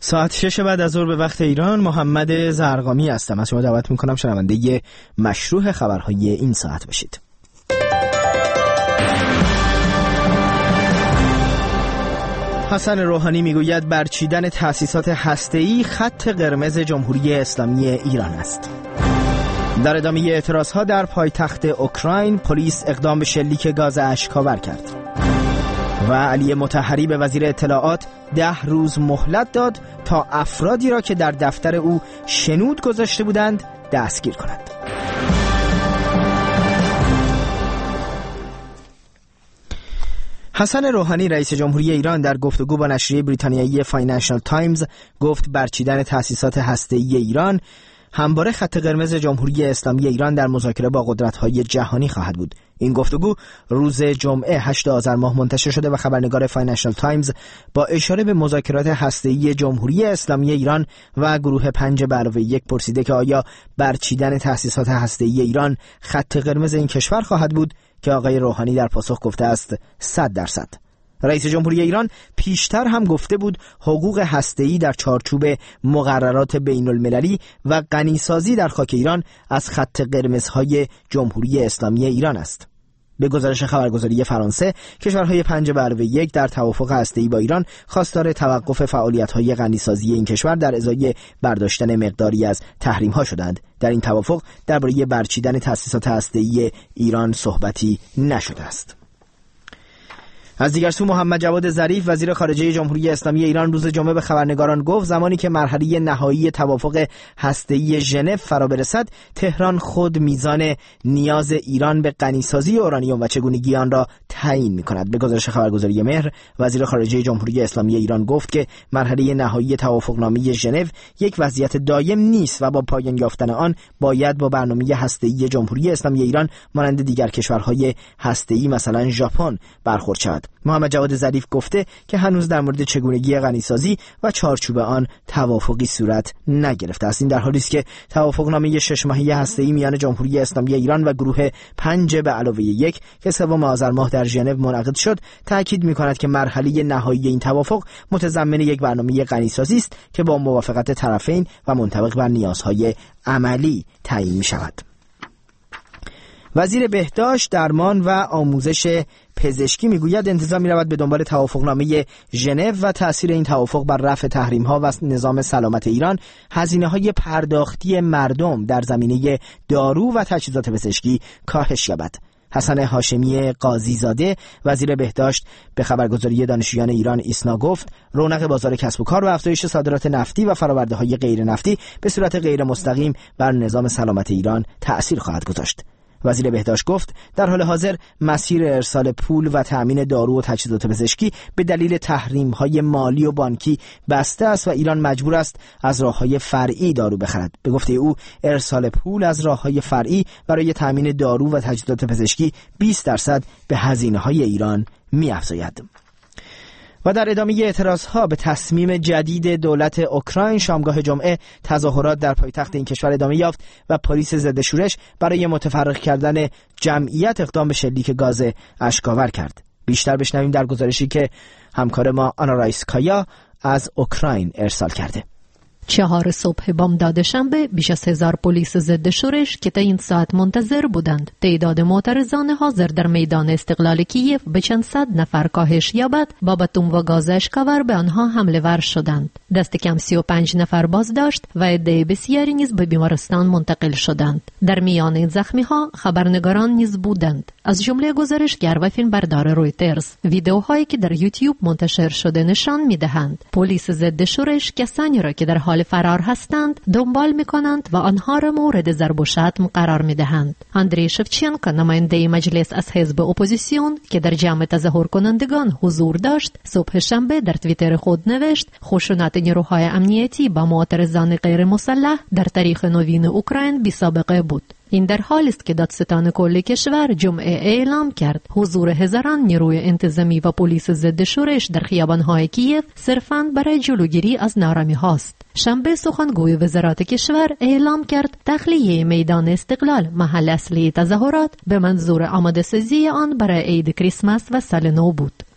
ساعت 6 بعد از ظهر به وقت ایران. محمد زرقامی هستم. از شما دعوت میکنم شنونده مشروع خبرهای این ساعت باشید. حسن روحانی میگوید برچیدن تأسیسات هسته‌ای خط قرمز جمهوری اسلامی ایران است. در ادامه اعتراضها در پایتخت اوکراین، پلیس اقدام به شلیک گاز اشک‌آور کرد. و علی مطهری به وزیر اطلاعات 10 روز مهلت داد تا افرادی را که در دفتر او شنود گذاشته بودند دستگیر کند. حسن روحانی رئیس جمهوری ایران در گفتگو با نشریه بریتانیایی فاینانشال تایمز گفت برچیدن تأسیسات هسته‌ای ایران همواره خط قرمز جمهوری اسلامی ایران در مذاکره با قدرت‌های جهانی خواهد بود. این گفتگو روز جمعه 8 آذر ماه منتشر شده و خبرنگار فاینانشال تایمز با اشاره به مذاکرات هسته‌ای جمهوری اسلامی ایران و گروه 5+1 پرسیده که آیا برچیدن تأسیسات هسته‌ای ایران خط قرمز این کشور خواهد بود، که آقای روحانی در پاسخ گفته است 100%. رئیس جمهوری ایران پیشتر هم گفته بود حقوق هسته‌ای در چارچوب مقررات بین المللی و غنیسازی در خاک ایران از خط قرمزهای جمهوری اسلامی ایران است. به گزارش خبرگزاری فرانسه، کشورهای 5+1 در توافق هسته‌ای با ایران خواستار توقف فعالیت‌های غنیسازی این کشور در ازای برداشتن مقداری از تحریم‌ها شدند. در این توافق درباره برچیدن تأسیسات هسته‌ای ایران صحبتی نشده است. از دیگر سو، محمد جواد ظریف وزیر خارجه جمهوری اسلامی ایران روز جمعه به خبرنگاران گفت زمانی که مرحله نهایی توافق هسته‌ای ژنو فرا برسد، تهران خود میزان نیاز ایران به غنیسازی اورانیوم و چگونگی آن را تعیین می‌کند. به گزارش خبرگزاری مهر، وزیر خارجه جمهوری اسلامی ایران گفت که مرحله نهایی توافقنامه ژنو یک وضعیت دایم نیست و با پایان یافتن آن باید با برنامه هسته‌ای جمهوری اسلامی ایران مانند دیگر کشورهای هسته‌ای مثلا ژاپن برخورد شود. محمد جواد ظریف گفته که هنوز در مورد چگونگی غنیسازی و چارچوب آن توافقی صورت نگرفته است. این در حالی است که توافقنامه 6 ماهه هسته‌ای میان جمهوری اسلامی ایران و گروه 5+1 که 3 آذر ماه در ژنو منعقد شد، تاکید می‌کند که مرحله نهایی این توافق متضمن یک برنامه غنیسازی است که با موافقت طرفین و منطبق بر نیازهای عملی تعیین می‌شود. وزیر بهداشت، درمان و آموزش پزشکی میگوید انتظار می‌رود به دنبال توافقنامه ژنو و تأثیر این توافق بر رفع تحریم‌ها و نظام سلامت ایران، هزینه‌های پرداختی مردم در زمینه دارو و تجهیزات پزشکی کاهش یابد. حسن هاشمی قاضی زاده وزیر بهداشت به خبرگزاری دانشجویان ایران ایسنا گفت رونق بازار کسب و کار و افزایش صادرات نفتی و فرآورده‌های غیر نفتی به صورت غیر مستقیم بر نظام سلامت ایران تأثیر خواهد گذاشت. وزیر بهداشت گفت در حال حاضر مسیر ارسال پول و تأمین دارو و تجهیزات پزشکی به دلیل تحریم‌های مالی و بانکی بسته است و ایران مجبور است از راه‌های فرعی دارو بخرد. به گفته او ارسال پول از راه‌های فرعی برای تأمین دارو و تجهیزات پزشکی 20% به هزینه‌های ایران می‌افزاید. و در ادامه اعتراضها به تصمیم جدید دولت اوکراین، شامگاه جمعه تظاهرات در پایتخت این کشور ادامه یافت و پلیس ضد شورش برای متفرق کردن جمعیت اقدام به شلیک گاز اشک‌آور کرد. بیشتر بشنویم در گزارشی که همکار ما آنا رایسکایا از اوکراین ارسال کرده. 4 صبح بامداد شنبه بیش از 1000 پلیس ضد شورش که تا این ساعت منتظر بودند تعداد معترضان حاضر در میدان استقلال کیف به چند صد نفر کاهش یابد، با باتوم و گاز اشک‌آور به آنها حمله ور شدند. دست کم 35 نفر بازداشت و عده بسیاری نیز به بیمارستان منتقل شدند. در میان این زخمی‌ها خبرنگاران نیز بودند، از جمله گزارشگر و فیلمبردار رویترز. ویدئوهایی که در یوتیوب منتشر شده نشان می‌دهند پلیس ضد شورش کسانی را که در حال فرار هستند دنبال می‌کنند و آنها را مورد ضرب و شتم قرار می‌دهند. اندری شفچنکو، نماینده مجلس از حزب اپوزیسیون که در جمع تظاهر کنندگان حضور داشت، صبح شنبه در توییتر خود نوشت خشونت نیروهای امنیتی با معترضان غیر مسلح در تاریخ نوین اوکراین بی‌سابقه بود. این در حالی است که دادستان کل کشور جمعه اعلام کرد حضور هزاران نیروی انتظامی و پلیس ضد شورش در خیابان‌های کیف صرفاً برای جلوگیری از نارامی هاست. شنبه سخنگوی وزارت کشور اعلام کرد تخلیه میدان استقلال محل اصلی تظاهرات به منظور آماده‌سازی آن برای عید کریسمس و سال نو بود.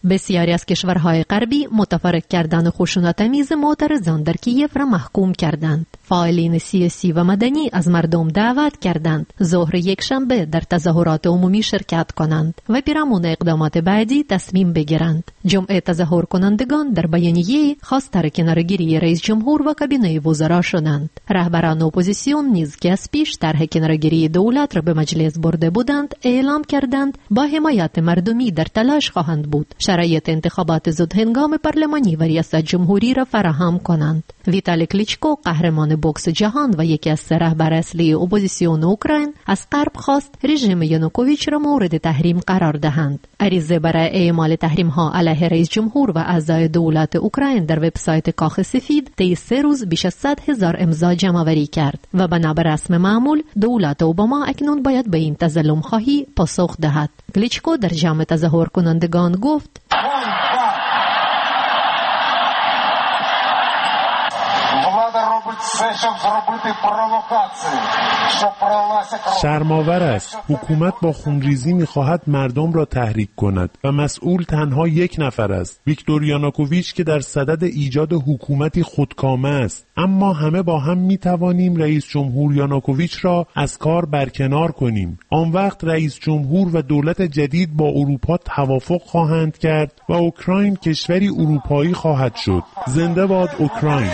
بسیاری از کشورهای غربی متفرق کردن خشونت‌آمیز معترضان در کیف را محکوم کردند. فعالین سیاسی و مدنی از مردم دعوت کردند ظهر یکشنبه در تظاهرات عمومی شرکت کنند و پیرامون اقدامات بعدی تصمیم بگیرند. جمع تظاهر کنندگان در بیانیه خواستار کناره‌گیری رئیس جمهور و کابینه وزرا شدند. رهبران اپوزیسیون نیز که از پیش طرح کناره‌گیری دولت را به مجلس برده بودند اعلام کردند با حمایت مردمی در تلاش خواهند بود شرایط انتخابات زودهنگام پارلمانی و ریاست جمهوری را فراهم کنند. ویتالی کلیچکو قهرمان بوکس جهان و یکی از سه رهبر اصلی اپوزیسیون اوکراین از غرب خواست رژیم یانوکوویچ را مورد تحریم قرار دهند. عریضه برای اعمال تحریم ها علیه رئیس جمهور و اعضای دولت اوکراین در وبسایت کاخ سفید طی 3 روز بیش از 100,000 امضا جمع‌آوری کرد و بنا به رسم معمول دولت اوباما اکنون باید به این تظلم خواهی پاسخ دهد. کلیچکو در جمع تظاهر کنندگان گفت شرم‌آور است. حکومت با خونریزی می‌خواهد مردم را تحریک کند و مسئول تنها یک نفر است، ویکتور یانوکوویچ که در صدد ایجاد حکومتی خودکامه است. اما همه با هم می‌توانیم رئیس جمهور یانوکوویچ را از کار برکنار کنیم. آن وقت رئیس جمهور و دولت جدید با اروپا توافق خواهند کرد و اوکراین کشوری اروپایی خواهد شد. زنده باد اوکراین.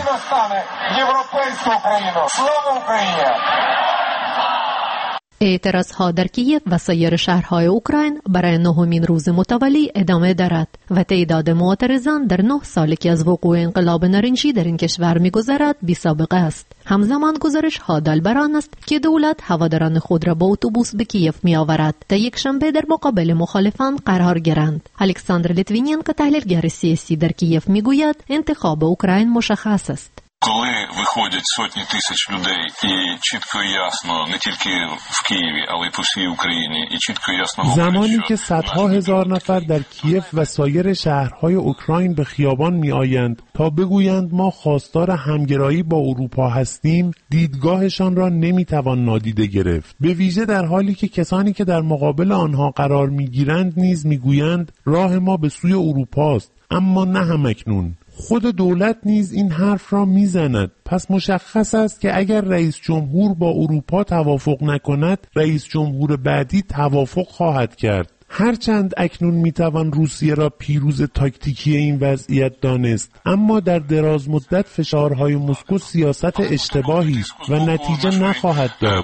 اعتراضها در کیف و سایر شهرهای اوکراین برای 9مین روز متوالی ادامه دارد و تعداد معترضان در 9 سالی که از وقوع انقلاب نارنجی در این کشور می‌گذرد بی‌سابقه است. همزمان گزارش‌ها دال بر آن است که دولت هواداران خود را با اتوبوس به کیف می‌آورد تا یکشنبه در مقابل مخالفان قرار گیرند. الکساندر لیتوینینکو تحلیلگر سیاسی در کیف می‌گوید انتخاب اوکراین مشخص است. Коли виходять сотні тисяч людей і чітко і ясно, не тільки в Києві, але й по всій Україні, і чітко і ясно говорять, زمانی که صدها هزار نفر در کیف و سایر شهرهای اوکراین به خیابان می‌آیند تا بگویند ما خواستار همگرایی با اروپا هستیم، دیدگاهشان را نمی‌توان نادیده گرفت. به ویژه در حالی که کسانی که در مقابل آنها قرار می‌گیرند نیز می‌گویند راه ما به سوی اروپاست، اما نه همکنون. خود دولت نیز این حرف را میزند. پس مشخص است که اگر رئیس جمهور با اروپا توافق نکند، رئیس جمهور بعدی توافق خواهد کرد. هرچند اکنون میتوان روسیه را پیروز تاکتیکی این وضعیت دانست، اما در دراز مدت فشارهای مسکو سیاست اشتباهی است و نتیجه نخواهد داد.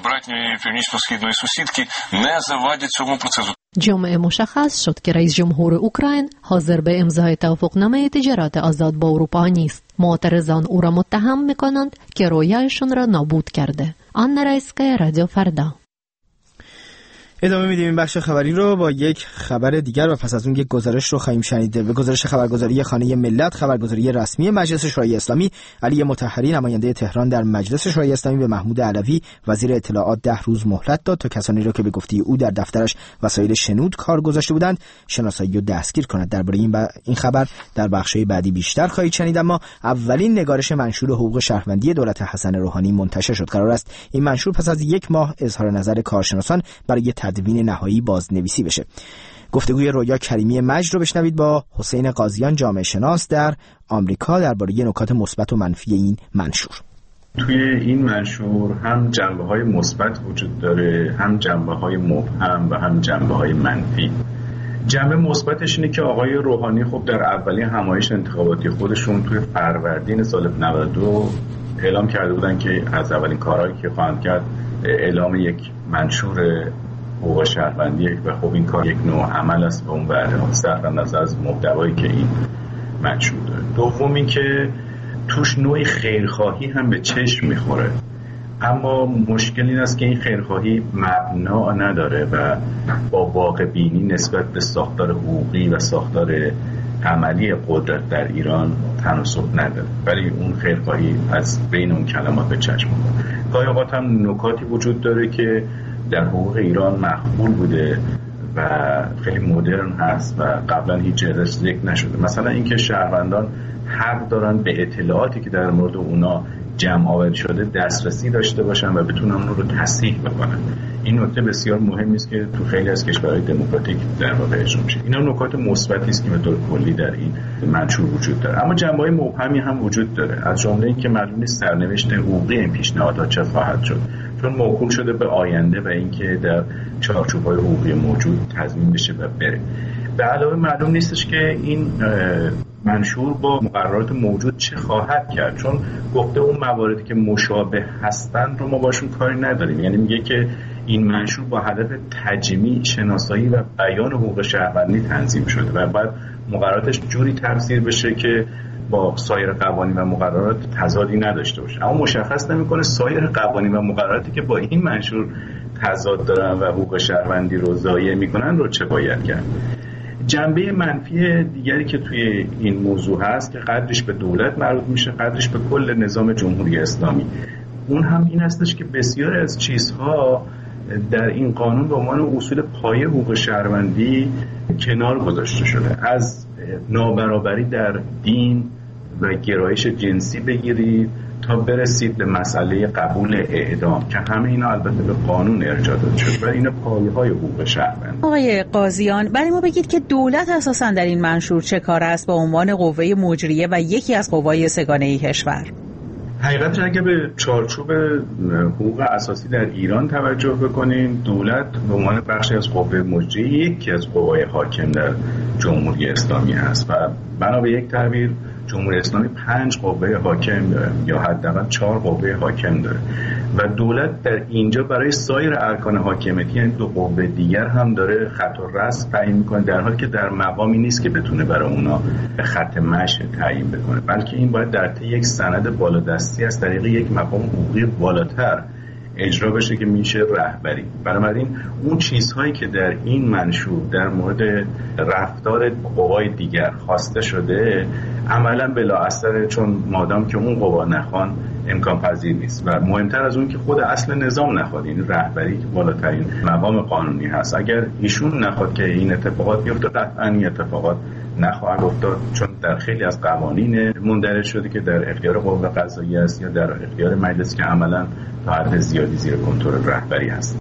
جمعه مشخص شد که رئیس جمهور اوکراین حاضر به امضای توافقنامه تجارت آزاد با اروپا نیست. معترضان او را متهم میکنند که رویایشان را نابود کرده. آن رئیسکای رادیو فردا. ادامه میدیم این بخش خبری رو با یک خبر دیگر و پس از اون یک گزارش رو خواهیم شنید. به گزارش خبرگزاری خانه ملت، خبرگزاری رسمی مجلس شورای اسلامی، علی مطهری نماینده تهران در مجلس شورای اسلامی به محمود علوی وزیر اطلاعات 10 روز مهلت داد تا کسانی را که به گفته او در دفترش وسایل شنود کار گذاشته بودند شناسایی و دستگیر کند. درباره این خبر در بخش‌های بعدی بیشتر خواهید شنید. اما اولین نگارش منشور حقوق شهروندی دولت حسن روحانی منتشر شد. قرار است این منشور پس از 1 ماه اظهار نظر کارشناسان برای تدوین نهایی بازنویسی بشه. گفتگوی رویا کریمی مجد رو بشنوید با حسین قاضیان جامعه شناس در آمریکا درباره نکات مثبت و منفی این منشور. توی این منشور هم جنبه‌های مثبت وجود داره، هم جنبه‌های مبهم و هم جنبه‌های منفی. جنبه مثبتش اینه که آقای روحانی خب در اولین همایش انتخاباتی خودشون توی فروردین سال 92 اعلام کرده بودن که از اولین کارهایی که خواهند کرد اعلام یک منشور حقوق شهروندی و خب این کار یک نوع عمل است به اون بعد صرف نظر از محتوایی که این منشور داره. دوم این که توش نوعی خیرخواهی هم به چشم میخوره، اما مشکل این است که این خیرخواهی مبنا نداره و با واقع بینی نسبت به ساختار حقوقی و ساختار عملی قدرت در ایران تناسب نداره، ولی اون خیرخواهی از بین اون کلمات به چشم میخوره. گاهی اوقات هم نکاتی وجود داره که در حقوق ایران مقبول بوده و خیلی مدرن هست و قبلا هیچ جهش ذکر نشده. مثلا اینکه شهروندان حق دارن به اطلاعاتی که در مورد اونا جمع آوری شده دسترسی داشته باشن و بتونن اون رو تصحیح بکنن. این نکته بسیار مهمی است که تو خیلی از کشورهای دموکراتیک در واقع اجرا میشه. اینا نکات مثبتی است که به طور کلی در این منشور وجود داره. اما جنبه‌های مبهمی هم وجود داره، از جمله اینکه معلوم نیست سرنوشت حقوقی این پیشنهادات چه خواهد شد، چون موکول شده به آینده و اینکه در چارچوب‌های حقوقی موجود تضمین بشه و بره. به علاوه معلوم نیستش که این منشور با مقررات موجود چه خواهد کرد، چون گفته اون مواردی که مشابه هستند رو ما باشون کاری نداریم. یعنی میگه که این منشور با هدف تجمیع، شناسایی و بیان حقوق شهروندی تنظیم شده و باید مقرراتش جوری تفسیر بشه که با سایر قوانین و مقررات تضادی نداشته باشه. اما مشخص نمیکنه سایر قوانین و مقرراتی که با این منشور تضاد دارن و حقوق شهروندی رو ضایع میکنن رو چه باید کرد. جنبه منفی دیگری که توی این موضوع هست که قدرش به دولت مربوط میشه، قدرش به کل نظام جمهوری اسلامی، اون هم این هستش که بسیار از چیزها در این قانون به عنوان اصول پایه حقوق شهروندی کنار گذاشته شده. از نابرابری در دین و گرایش جنسی بگیرید تا برسید به مسئله قبول اعدام که همه اینا البته به قانون ارجاع داده شده و اینا پایه‌های حقوق شهروند. آقای قاضیان، برای ما بگید که دولت اساساً در این منشور چه کار است به عنوان قوه مجریه و یکی از قوای سگانه کشور؟ حقیقتش اگه به چارچوب حقوق اساسی در ایران توجه بکنیم، دولت به عنوان بخشی از قوه مجریه یکی از قوای حاکم در جمهوری اسلامی است و بنا به یک تعبیر جمهوری اسلامی 5 قوه حاکم داره یا حداقل 4 قوه حاکم داره و دولت در اینجا برای سایر ارکان حاکمیتی یعنی 2 قوه دیگر هم داره خط الرسم تعیین میکنه، در حالی که در مقامی نیست که بتونه برای اونا خط مشی تعیین بکنه، بلکه این باید در طی یک سند بالادستی از طریق یک مقام حقوقی بالاتر اجرا بشه که میشه رهبری. بنابراین اون چیزهایی که در این منشور در مورد رفتار قوای دیگر خواسته شده عملا بلا اثره، چون مادام که اون قوا نخوان امکان پذیر نیست و مهمتر از اون که خود اصل نظام نخواد، این رهبری که بالاترین مقام قانونی هست، اگر ایشون نخواد که این اتفاقات بیفته قطعا این اتفاقات نخواهد افتاد، چون در خیلی از قوانین مندرج شده که در اختیار قوه قضاییه است یا در اختیار مجلس که عملا تا حد زیادی زیر کنترل رهبری هست.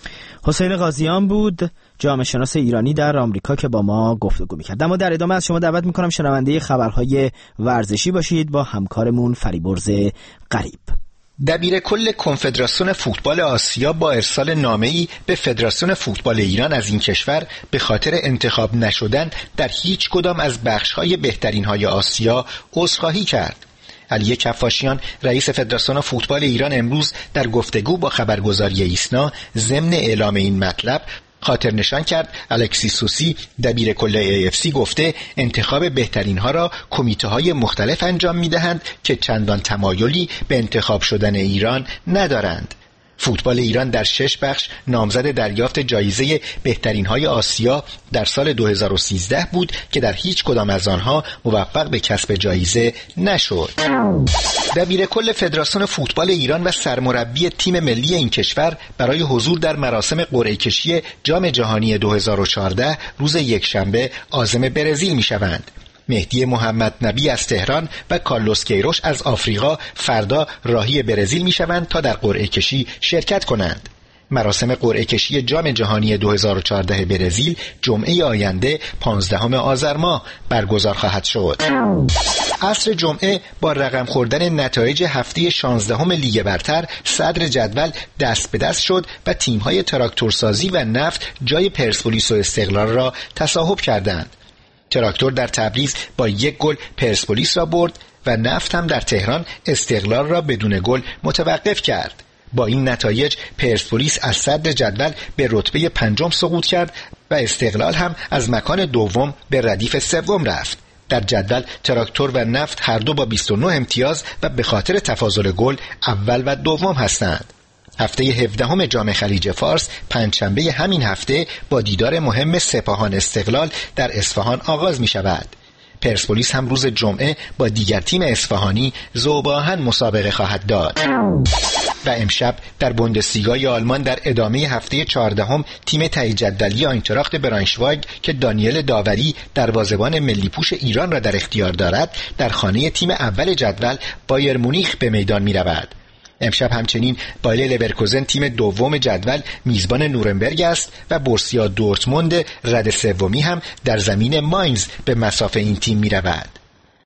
حسین قاضیان بود، جامعه شناس ایرانی در آمریکا که با ما گفتگو می‌کرد. اما در ادامه از شما دعوت می‌کنم شنونده خبرهای ورزشی باشید با همکارمون فریبرز غریب. دبیر کل کنفدراسیون فوتبال آسیا با ارسال نامه‌ای به فدراسیون فوتبال ایران از این کشور به خاطر انتخاب نشدن در هیچ کدام از بخش‌های بهترین‌های آسیا عذرخواهی کرد. علی کفاشیان رئیس فدراسیون فوتبال ایران امروز در گفتگو با خبرگزاری ایسنا ضمن اعلام این مطلب خاطر نشان کرد الکسی سوسی دبیر کل AFC گفته انتخاب بهترین ها را کمیته های مختلف انجام می دهند که چندان تمایلی به انتخاب شدن ایران ندارند. فوتبال ایران در 6 بخش نامزد دریافت جایزه بهترین های آسیا در سال 2013 بود که در هیچ کدام از آنها موفق به کسب جایزه نشد. دبیر کل فدراسیون فوتبال ایران و سرمربی تیم ملی این کشور برای حضور در مراسم قرعه کشی جام جهانی 2014 روز یکشنبه عازم برزیل می شوند. مهدی محمد نبی از تهران و کارلوس کیروش از آفریقا فردا راهی برزیل می شوند تا در قرعه کشی شرکت کنند. مراسم قرعه کشی جام جهانی 2014 برزیل جمعه آینده 15 آذر ماه برگزار خواهد شد. عصر جمعه با رقم خوردن نتایج هفته 16 لیگ برتر صدر جدول دست به دست شد و تیم‌های تراکتورسازی و نفت جای پرسپولیس و استقلال را تصاحب کردند. تراکتور در تبریز با 1 گل پرسپولیس را برد و نفت هم در تهران استقلال را بدون گل متوقف کرد. با این نتایج پرسپولیس از صدر جدول به رتبه 5 سقوط کرد و استقلال هم از مکان دوم به ردیف سوم رفت. در جدول تراکتور و نفت هر دو با 29 امتیاز و به خاطر تفاضل گل اول و دوم هستند. هفته 17 جام خلیج فارس پنجشنبه همین هفته با دیدار مهم سپاهان استقلال در اصفهان آغاز می شود. پرسپولیس هم روز جمعه با دیگر تیم اصفهانی ذوب‌آهن مسابقه خواهد داد. و امشب در بوندسلیگای آلمان در ادامه هفته 14 تیم ته جدولی آینتراخت براونشوایگ که دانیل داوری دروازه‌بان ملی پوش ایران را در اختیار دارد در خانه تیم اول جدول بایر مونیخ به میدان می‌رود. امشب همچنین بایر لورکوزن تیم دوم جدول میزبان نورنبرگ است و بورسیا دورتموند رده سومی هم در زمین ماینز به مصاف این تیم می‌رود.